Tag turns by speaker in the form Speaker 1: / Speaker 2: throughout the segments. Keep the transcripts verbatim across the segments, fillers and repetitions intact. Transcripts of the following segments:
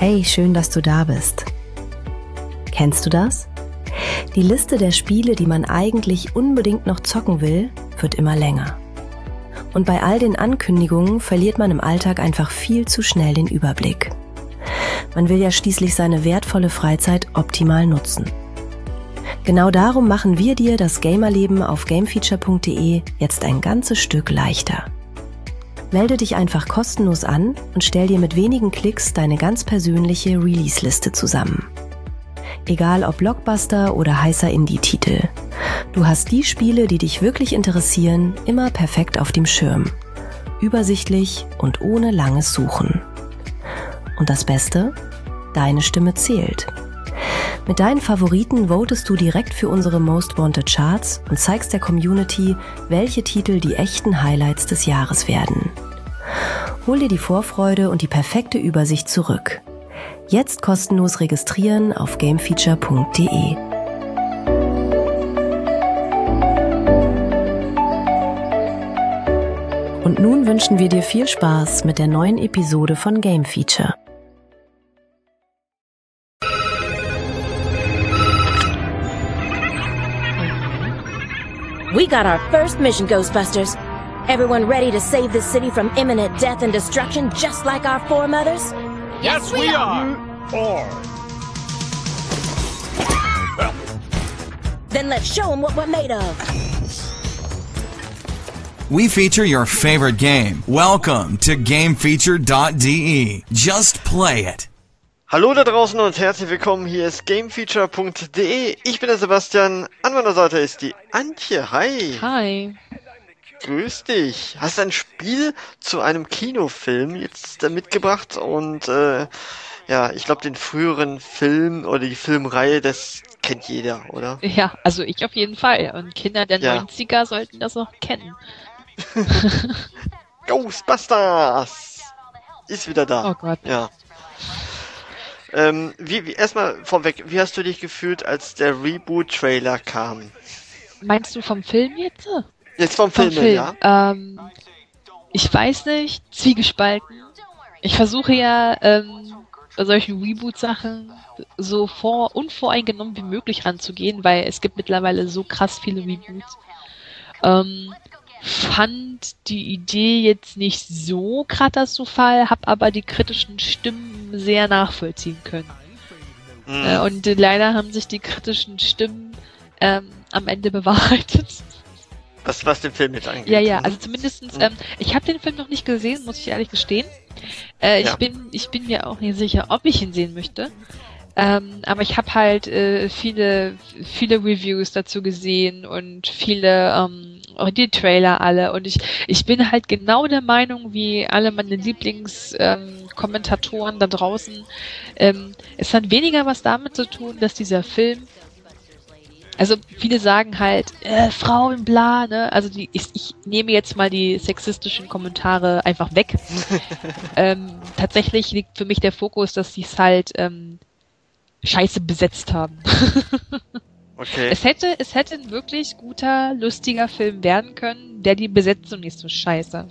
Speaker 1: Hey, schön, dass du da bist. Kennst du das? Die Liste der Spiele, die man eigentlich unbedingt noch zocken will, wird immer länger. Und bei all den Ankündigungen verliert man im Alltag einfach viel zu schnell den Überblick. Man will ja schließlich seine wertvolle Freizeit optimal nutzen. Genau darum machen wir dir das Gamerleben auf gamefeature punkt de jetzt ein ganzes Stück leichter. Melde dich einfach kostenlos an und stell dir mit wenigen Klicks deine ganz persönliche Release-Liste zusammen. Egal ob Blockbuster oder heißer Indie-Titel. Du hast die Spiele, die dich wirklich interessieren, immer perfekt auf dem Schirm. Übersichtlich und ohne langes Suchen. Und das Beste? Deine Stimme zählt. Mit deinen Favoriten votest du direkt für unsere Most Wanted Charts und zeigst der Community, welche Titel die echten Highlights des Jahres werden. Hol dir die Vorfreude und die perfekte Übersicht zurück. Jetzt kostenlos registrieren auf gamefeature punkt de. Und nun wünschen wir dir viel Spaß mit der neuen Episode von Game Feature.
Speaker 2: We got our first mission, Ghostbusters. Everyone ready to save this city from imminent death and destruction just like our foremothers?
Speaker 3: Yes, we are! Or...
Speaker 2: Then let's show them what we're made of.
Speaker 4: We feature your favorite game. Welcome to game feature dot de. Just play it.
Speaker 5: Hallo da draußen und herzlich willkommen, hier ist gamefeature punkt de. Ich bin der Sebastian, an meiner Seite ist die Antje. Hi.
Speaker 6: Hi.
Speaker 5: Grüß dich. Hast ein Spiel zu einem Kinofilm jetzt äh, mitgebracht und äh, ja, ich glaube den früheren Film oder die Filmreihe, das kennt jeder, oder?
Speaker 6: Ja, also ich auf jeden Fall. Und Kinder der
Speaker 5: Ja.
Speaker 6: neunziger sollten das auch kennen.
Speaker 5: Ghostbusters ist wieder da.
Speaker 6: Oh Gott.
Speaker 5: Ja. Ähm, wie, wie, erstmal vorweg, wie hast du dich gefühlt, als der Reboot-Trailer kam?
Speaker 6: Meinst du vom Film jetzt?
Speaker 5: Jetzt vom
Speaker 6: Vom
Speaker 5: Film,
Speaker 6: Film.
Speaker 5: ja?
Speaker 6: Ähm, ich weiß nicht, zwiegespalten. Ich versuche ja ähm, bei solchen Reboot-Sachen so vor unvoreingenommen wie möglich ranzugehen, weil es gibt mittlerweile so krass viele Reboots. Ähm, fand die Idee jetzt nicht so katastrophal, hab aber die kritischen Stimmen sehr nachvollziehen können.
Speaker 5: Mhm.
Speaker 6: Äh, und äh, leider haben sich die kritischen Stimmen ähm, am Ende bewahrheitet.
Speaker 5: Was, was den Film jetzt angeht.
Speaker 6: Ja, ja,
Speaker 5: ne?
Speaker 6: also zumindestens,
Speaker 5: Mhm.
Speaker 6: ähm, ich habe den Film noch nicht gesehen, muss ich ehrlich gestehen. Äh, ich
Speaker 5: Ja.
Speaker 6: bin, ich bin mir auch nicht sicher, ob ich ihn sehen möchte. Ähm, aber ich habe halt äh, viele, viele Reviews dazu gesehen und viele, ähm, auch die Trailer alle. Und ich, ich bin halt genau der Meinung, wie alle meine Lieblingskommentatoren ähm, da draußen. Ähm, es hat weniger was damit zu tun, dass dieser Film, also viele sagen halt, äh, Frauen, bla, ne? Also die, ich, ich nehme jetzt mal die sexistischen Kommentare einfach weg. ähm, tatsächlich liegt für mich der Fokus, dass sie es halt ähm, scheiße besetzt haben.
Speaker 5: Okay.
Speaker 6: Es hätte, es hätte ein wirklich guter, lustiger Film werden können, der die Besetzung nicht so scheiße.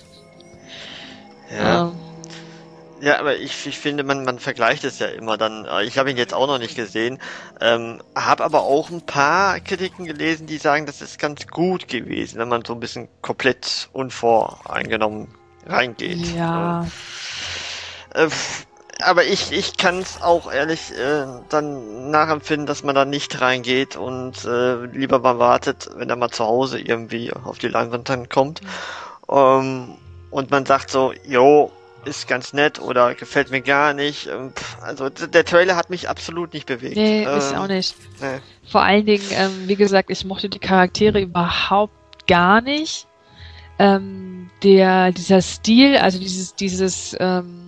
Speaker 5: Ja.
Speaker 6: Ähm,
Speaker 5: Ja, aber ich, ich finde, man, man vergleicht es ja immer dann. Äh, Ich habe ihn jetzt auch noch nicht gesehen, ähm, habe aber auch ein paar Kritiken gelesen, die sagen, das ist ganz gut gewesen, wenn man so ein bisschen komplett unvoreingenommen reingeht.
Speaker 6: ja.
Speaker 5: Äh, pff, aber ich, ich kann es auch ehrlich äh, dann nachempfinden, dass man da nicht reingeht und äh, lieber mal wartet, wenn er mal zu Hause irgendwie auf die Leinwand dann kommt. Ähm, und man sagt so, jo, ist ganz nett oder gefällt mir gar nicht. Ähm, pff, Also d- der Trailer hat mich absolut nicht bewegt.
Speaker 6: Nee,
Speaker 5: ähm,
Speaker 6: ist auch nicht.
Speaker 5: Nee.
Speaker 6: Vor allen Dingen, ähm, wie gesagt, ich mochte die Charaktere überhaupt gar nicht. Ähm, der, dieser Stil, also dieses, dieses, ähm,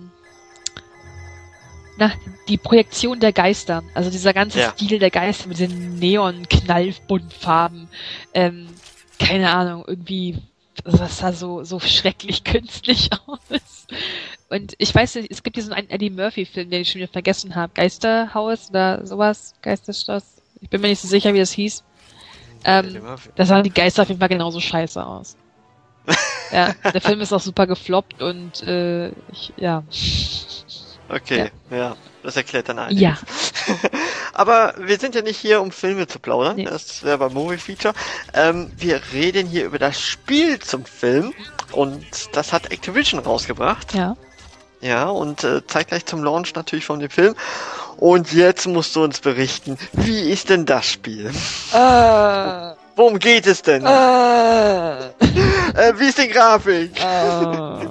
Speaker 6: na, die Projektion der Geister, also dieser ganze
Speaker 5: Ja.
Speaker 6: Stil der Geister mit den Neon-Knallbuntfarben, ähm, keine Ahnung, irgendwie, das sah so, so schrecklich künstlich aus. Und ich weiß nicht, es gibt diesen einen Eddie Murphy-Film, den ich schon wieder vergessen habe, Geisterhaus oder sowas, Geisterschloss, ich bin mir nicht so sicher, wie das hieß.
Speaker 5: Eddie
Speaker 6: Ähm,
Speaker 5: Murphy.
Speaker 6: da sahen die Geister auf jeden Fall genauso scheiße aus. Ja, der Film ist auch super gefloppt und äh, ich, ja.
Speaker 5: Okay, ja. ja, das erklärt dann einiges.
Speaker 6: Ja.
Speaker 5: Aber wir sind ja nicht hier, um Filme zu plaudern,
Speaker 6: Nee.
Speaker 5: das wäre beim Movie Feature. Ähm, wir reden hier über das Spiel zum Film und das hat Activision rausgebracht.
Speaker 6: Ja.
Speaker 5: Ja, und äh, zeitgleich zum Launch natürlich von dem Film. Und jetzt musst du uns berichten, wie ist denn das Spiel?
Speaker 6: Äh,
Speaker 5: Worum geht es denn?
Speaker 6: äh,
Speaker 5: Äh, wie ist die Grafik?
Speaker 6: äh.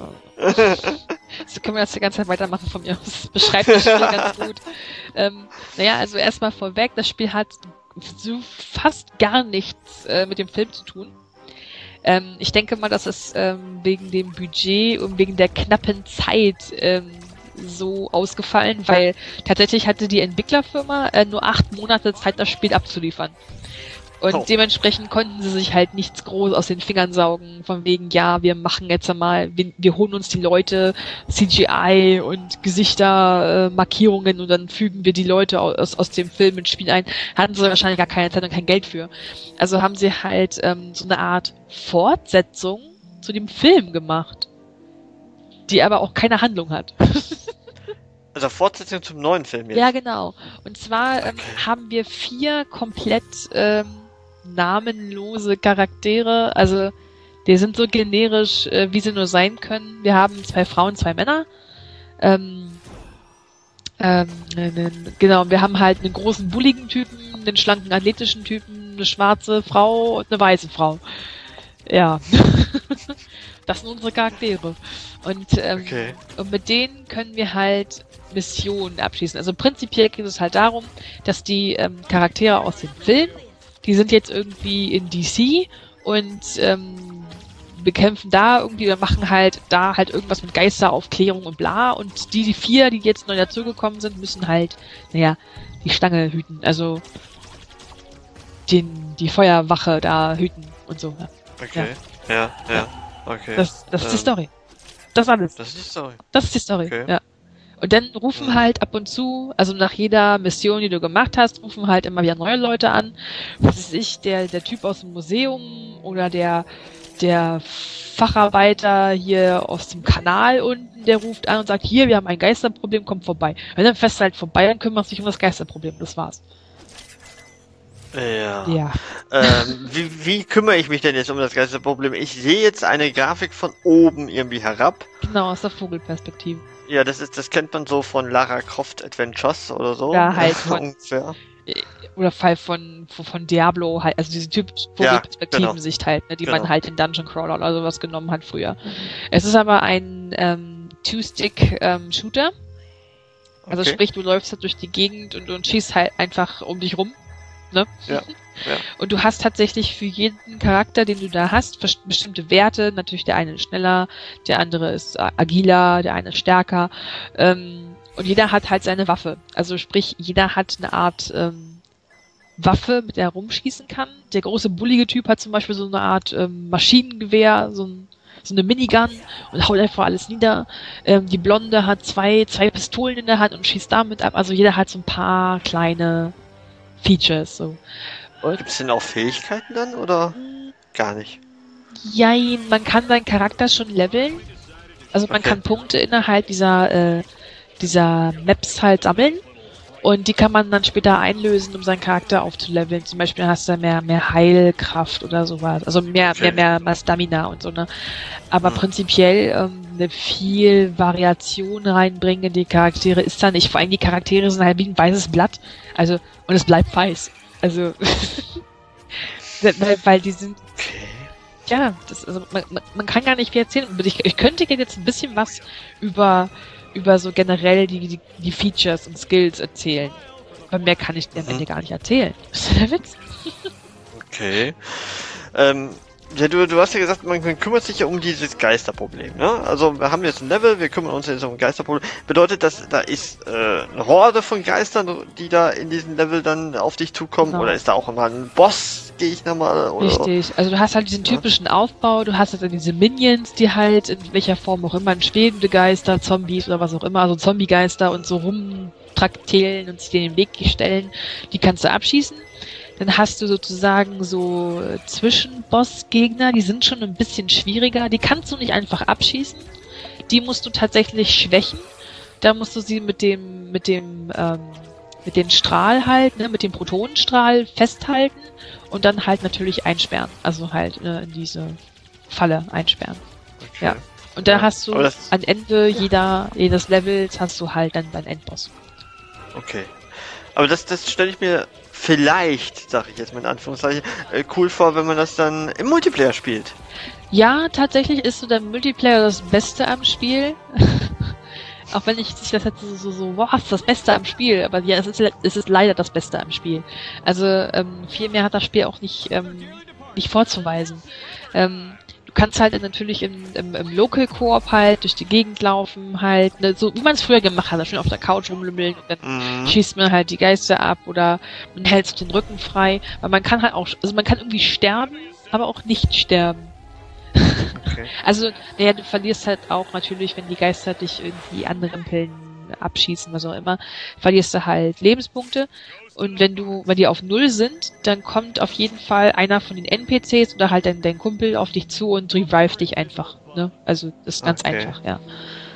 Speaker 6: So können wir das die ganze Zeit weitermachen von mir aus. Das beschreibt das Spiel ganz gut. Ähm, naja, also erstmal vorweg, das Spiel hat so fast gar nichts äh, mit dem Film zu tun. Ähm, ich denke mal, dass es ähm, wegen dem Budget und wegen der knappen Zeit ähm, so ausgefallen, weil tatsächlich hatte die Entwicklerfirma äh, nur acht Monate Zeit, das Spiel abzuliefern. Und
Speaker 5: Oh.
Speaker 6: dementsprechend konnten sie sich halt nichts groß aus den Fingern saugen, von wegen, ja, wir machen jetzt einmal, wir, wir holen uns die Leute, C G I und Gesichter, äh, Markierungen und dann fügen wir die Leute aus, aus dem Film ins Spiel ein. Hatten sie wahrscheinlich gar keine Zeit und kein Geld für. Also haben sie halt ähm, so eine Art Fortsetzung zu dem Film gemacht, die aber auch keine Handlung hat.
Speaker 5: Also Fortsetzung zum neuen Film jetzt.
Speaker 6: Ja, genau. Und zwar ähm,
Speaker 5: Okay.
Speaker 6: haben wir vier komplett ähm, namenlose Charaktere. Also die sind so generisch, äh, wie sie nur sein können. Wir haben zwei Frauen, zwei Männer. Ähm, ähm, einen, genau, wir haben halt einen großen, bulligen Typen, einen schlanken, athletischen Typen, eine schwarze Frau und eine weiße Frau. Ja. Das sind unsere Charaktere. Und, ähm,
Speaker 5: Okay.
Speaker 6: und mit denen können wir halt Missionen abschließen. Also prinzipiell geht es halt darum, dass die ähm, Charaktere aus dem Film, die sind jetzt irgendwie in D C und ähm, bekämpfen da irgendwie, wir machen halt da halt irgendwas mit Geisteraufklärung und bla. Und die, die vier, die jetzt neu dazugekommen sind, müssen halt, naja, die Stange hüten. Also den, die Feuerwache da hüten und so. Ja.
Speaker 5: Okay. Ja, ja. Okay.
Speaker 6: Das, das ist die
Speaker 5: Ähm,
Speaker 6: Story. Das alles.
Speaker 5: Das ist die Story.
Speaker 6: Das ist die Story,
Speaker 5: Okay.
Speaker 6: ja. Und dann rufen
Speaker 5: Mhm.
Speaker 6: halt ab und zu, also nach jeder Mission, die du gemacht hast, rufen halt immer wieder neue Leute an. Was ist ich, der, der Typ aus dem Museum oder der, der Facharbeiter hier aus dem Kanal unten, der ruft an und sagt, hier, wir haben ein Geisterproblem, kommt vorbei. Und dann fährst du halt vorbei und kümmerst dich um das Geisterproblem. Das war's.
Speaker 5: Ja.
Speaker 6: Ja.
Speaker 5: Ähm, wie, wie kümmere ich mich denn jetzt um das ganze Problem? Ich sehe jetzt eine Grafik von oben irgendwie herab.
Speaker 6: Genau, aus der Vogelperspektive.
Speaker 5: Ja, das ist, das kennt man so von Lara Croft Adventures oder so.
Speaker 6: Ja, halt von-
Speaker 5: Ungefähr.
Speaker 6: Oder Fall von, von, von Diablo halt, also diese typische
Speaker 5: Ja,
Speaker 6: Vogelperspektiven-Sicht halt, ne, die
Speaker 5: Genau.
Speaker 6: man halt in Dungeon Crawler oder sowas genommen hat früher. Es ist aber ein ähm, Two-Stick-Shooter. Also
Speaker 5: Okay.
Speaker 6: sprich, du läufst halt durch die Gegend und, und schießt halt einfach um dich rum. Ne?
Speaker 5: Ja, ja.
Speaker 6: Und du hast tatsächlich für jeden Charakter, den du da hast, best- bestimmte Werte. Natürlich der eine ist schneller, der andere ist a- agiler, der eine ist stärker. Ähm, und jeder hat halt seine Waffe. Also sprich, jeder hat eine Art ähm, Waffe, mit der er rumschießen kann. Der große bullige Typ hat zum Beispiel so eine Art ähm, Maschinengewehr, so, ein, so eine Minigun und haut einfach alles nieder. Ähm, die Blonde hat zwei, zwei Pistolen in der Hand und schießt damit ab. Also jeder hat so ein paar kleine Features. So. Und
Speaker 5: Gibt es denn auch Fähigkeiten dann oder gar nicht?
Speaker 6: jein, man kann seinen Charakter schon leveln. Also man
Speaker 5: Okay.
Speaker 6: kann Punkte innerhalb dieser, äh, dieser Maps halt sammeln. Und die kann man dann später einlösen, um seinen Charakter aufzuleveln. Zum Beispiel hast du mehr, mehr Heilkraft oder sowas. Also mehr,
Speaker 5: Okay.
Speaker 6: mehr, mehr, mehr Stamina und so, ne? Aber
Speaker 5: Mhm.
Speaker 6: prinzipiell ähm, eine viel Variation reinbringen in die Charaktere ist da nicht. Vor allem die Charaktere sind halt wie ein weißes Blatt. Also, und es bleibt weiß. Also, weil, weil die sind
Speaker 5: Okay.
Speaker 6: ja, das, also man, man, man kann gar nicht viel erzählen. Ich, ich könnte jetzt ein bisschen was über, über so generell die, die, die Features und Skills erzählen. Aber mehr kann ich dir am
Speaker 5: Mhm.
Speaker 6: Ende gar nicht erzählen. Das ist der Witz.
Speaker 5: Okay. Ähm, ja, du, du hast ja gesagt, man kümmert sich ja um dieses Geisterproblem, ne? Also wir haben jetzt ein Level, wir kümmern uns jetzt um ein Geisterproblem. Bedeutet das, da ist äh, eine Horde von Geistern, die da in diesem Level dann auf dich zukommen?
Speaker 6: Genau.
Speaker 5: Oder ist da auch immer ein Boss, gehe ich nochmal? Oder?
Speaker 6: Richtig. Also du hast halt diesen typischen Aufbau, du hast halt dann diese Minions, die halt in welcher Form auch immer, schwebende Geister, Zombies oder was auch immer, also Zombie-Geister und so rumtraktieren und sich dir in den Weg stellen, die kannst du abschießen. Dann hast du sozusagen so äh, Zwischenboss-Gegner, die sind schon ein bisschen schwieriger, die kannst du nicht einfach abschießen, die musst du tatsächlich schwächen. Da musst du sie mit dem, mit dem, ähm, mit dem Strahl halt, ne, mit dem Protonenstrahl festhalten und dann halt natürlich einsperren. Also halt ne, in diese Falle einsperren. Okay. Ja. Und da ja. hast du am Ende jeder, jedes Levels hast du halt dann deinen Endboss.
Speaker 5: Okay. Aber das, das stelle ich mir vielleicht, sage ich jetzt mal in Anführungszeichen, äh, cool vor, wenn man das dann im Multiplayer spielt.
Speaker 6: Ja, tatsächlich ist so der Multiplayer das Beste am Spiel. Auch wenn ich sich das jetzt so, so, so, boah, das ist das Beste am Spiel. Aber ja, es ist, es ist leider das Beste am Spiel. Also, ähm, viel mehr hat das Spiel auch nicht, ähm, nicht vorzuweisen. Ähm, du kannst halt natürlich im, im, im Local Koop halt durch die Gegend laufen, halt, ne, so wie man es früher gemacht hat, schön auf der Couch rumlümmeln und dann mhm. schießt man halt die Geister ab oder man hält sich den Rücken frei. Weil man kann halt auch, also man kann irgendwie sterben, aber auch nicht sterben. Okay. Also, naja, du verlierst halt auch natürlich, wenn die Geister dich irgendwie anrempeln, abschießen, was auch immer, verlierst du halt Lebenspunkte. Und wenn du, wenn die auf Null sind, dann kommt auf jeden Fall einer von den N P Cs oder halt dein, dein Kumpel auf dich zu und revive dich einfach. Ne? Also, das ist ganz okay. einfach, ja.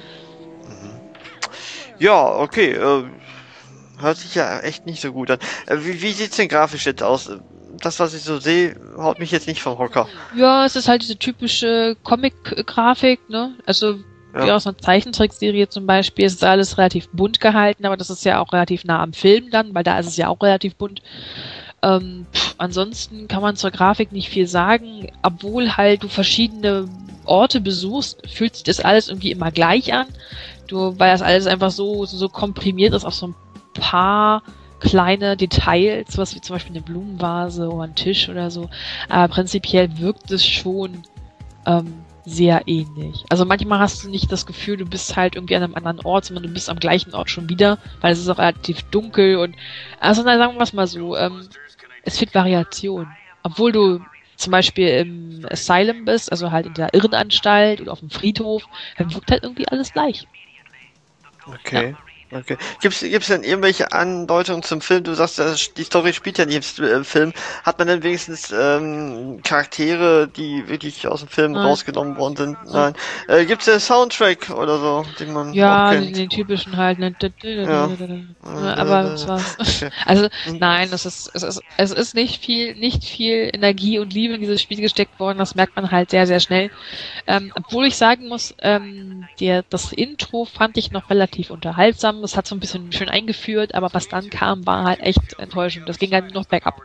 Speaker 5: Ja, okay. Äh, hört sich ja echt nicht so gut an. Äh, wie, wie sieht's denn grafisch jetzt aus? Das, was ich so sehe, haut mich jetzt nicht vom Hocker.
Speaker 6: Ja, es ist halt diese typische Comic-Grafik, ne? Also, ja. wie aus einer Zeichentrickserie zum Beispiel, es ist alles relativ bunt gehalten, aber das ist ja auch relativ nah am Film dann, weil da ist es ja auch relativ bunt. Ähm, pff, ansonsten kann man zur Grafik nicht viel sagen, obwohl halt du verschiedene Orte besuchst, fühlt sich das alles irgendwie immer gleich an. Du, weil das alles einfach so, so, so komprimiert ist auf so ein paar kleine Details, was wie zum Beispiel eine Blumenvase oder ein Tisch oder so. Aber prinzipiell wirkt es schon ähm, sehr ähnlich. Also manchmal hast du nicht das Gefühl, du bist halt irgendwie an einem anderen Ort, sondern du bist am gleichen Ort schon wieder, weil es ist auch relativ dunkel und also na, sagen wir es mal so, ähm, es fehlt Variation. Obwohl du zum Beispiel im Asylum bist, also halt in der Irrenanstalt oder auf dem Friedhof, dann wirkt halt irgendwie alles gleich.
Speaker 5: Okay. Ja. Okay. Gibt's, gibt's denn irgendwelche Andeutungen zum Film? Du sagst, die Story spielt ja nicht im Film. Hat man denn wenigstens ähm, Charaktere, die wirklich aus dem Film Nein. rausgenommen worden sind? Nein. Äh, gibt's denn Soundtrack oder so, den man
Speaker 6: Ja,
Speaker 5: auch kennt?
Speaker 6: den, den typischen halt. Ne? Ja. Aber das war's. Okay. Also nein, es ist, es ist es ist nicht viel nicht viel Energie und Liebe in dieses Spiel gesteckt worden. Das merkt man halt sehr sehr schnell. Ähm, obwohl ich sagen muss, ähm, der das Intro fand ich noch relativ unterhaltsam. Das hat so ein bisschen schön eingeführt, aber was dann kam, war halt echt enttäuschend. Das ging halt nur noch bergab.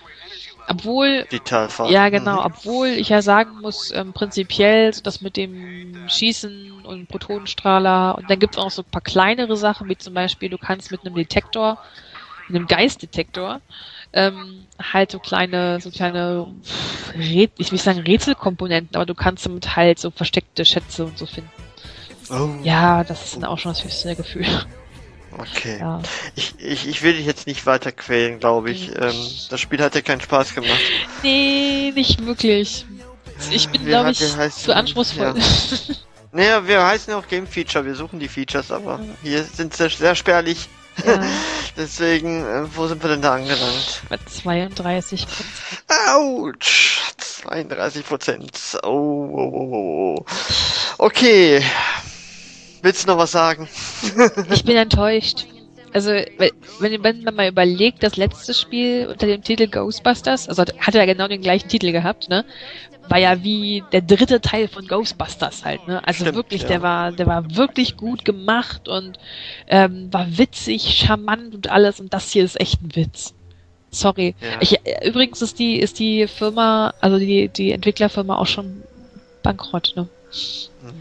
Speaker 6: Obwohl, ja genau, mhm. obwohl ich ja sagen muss, ähm, prinzipiell so das mit dem Schießen und Protonenstrahler und dann gibt es auch so ein paar kleinere Sachen, wie zum Beispiel, du kannst mit einem Detektor, mit einem Geistdetektor, ähm, halt so kleine, so kleine, Rät, ich will nicht sagen Rätselkomponenten, aber du kannst damit halt so versteckte Schätze und so finden. Oh. Ja, das ist dann auch schon das höchste Gefühl.
Speaker 5: Okay. Ja. Ich, ich, ich will dich jetzt nicht weiter quälen, glaube ich. Mhm. Ähm, das Spiel hat ja keinen Spaß gemacht. Nee,
Speaker 6: nicht wirklich. Ich bin, glaube ich, zu anspruchsvoll.
Speaker 5: Ja. Naja, wir heißen ja auch Game Feature, wir suchen die Features, aber hier sind sie sehr spärlich. Ja. Deswegen, äh, wo sind wir denn da angelangt?
Speaker 6: Bei zweiunddreißig Prozent.
Speaker 5: Autsch! zweiunddreißig Prozent. Oh, oh, oh, oh. Okay. Willst du noch was sagen?
Speaker 6: Ich bin enttäuscht. Also, wenn, wenn man mal überlegt, das letzte Spiel unter dem Titel Ghostbusters, also hat ja genau den gleichen Titel gehabt, ne? War ja wie der dritte Teil von Ghostbusters halt, ne? Also Stimmt, wirklich, ja. der war, der war wirklich gut gemacht und ähm, war witzig, charmant und alles und das hier ist echt ein Witz. Sorry. Ja. Ich, übrigens ist die, ist die Firma, also die, die Entwicklerfirma auch schon bankrott, ne? Mhm.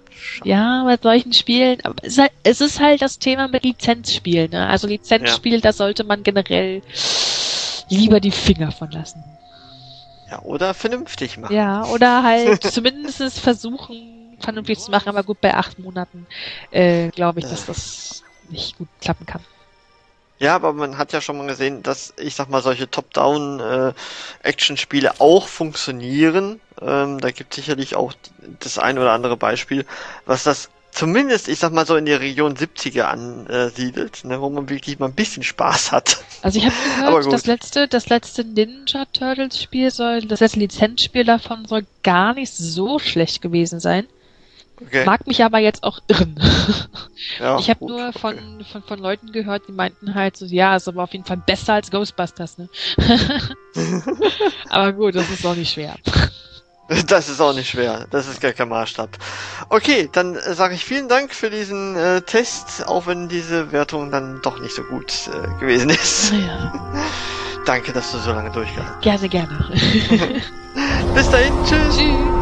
Speaker 6: Ja, bei solchen Spielen, aber es ist, halt, es ist halt das Thema mit Lizenzspielen, ne? Also Lizenzspiele, ja. da sollte man generell lieber die Finger von lassen.
Speaker 5: Ja, oder vernünftig machen.
Speaker 6: Ja, oder halt zumindest versuchen, vernünftig zu machen, aber gut, bei acht Monaten äh, glaube ich, dass das nicht gut klappen kann.
Speaker 5: Ja, aber man hat ja schon mal gesehen, dass, ich sag mal, solche Top-Down-Action-Spiele äh, auch funktionieren. Ähm, da gibt es sicherlich auch das ein oder andere Beispiel, was das zumindest, ich sag mal, so in die Region siebziger ansiedelt, ne, wo man wirklich mal ein bisschen Spaß hat.
Speaker 6: Also ich habe gehört, das letzte, das letzte Ninja Turtles Spiel soll, das letzte Lizenzspiel davon soll gar nicht so schlecht gewesen sein.
Speaker 5: Okay.
Speaker 6: Mag mich aber jetzt auch irren.
Speaker 5: Ja,
Speaker 6: ich habe
Speaker 5: gut,
Speaker 6: nur
Speaker 5: okay.
Speaker 6: von, von, von Leuten gehört, die meinten halt so, ja, ist aber auf jeden Fall besser als Ghostbusters, ne? Aber gut, das ist auch nicht schwer.
Speaker 5: Das ist auch nicht schwer. Das ist gar kein Maßstab. Okay, dann äh, sage ich vielen Dank für diesen äh, Test, auch wenn diese Wertung dann doch nicht so gut äh, gewesen ist.
Speaker 6: Ja.
Speaker 5: Danke, dass du so lange durchgehalten hast.
Speaker 6: Gerne, gerne.
Speaker 5: Bis dahin, tschüss.
Speaker 6: Tschüss.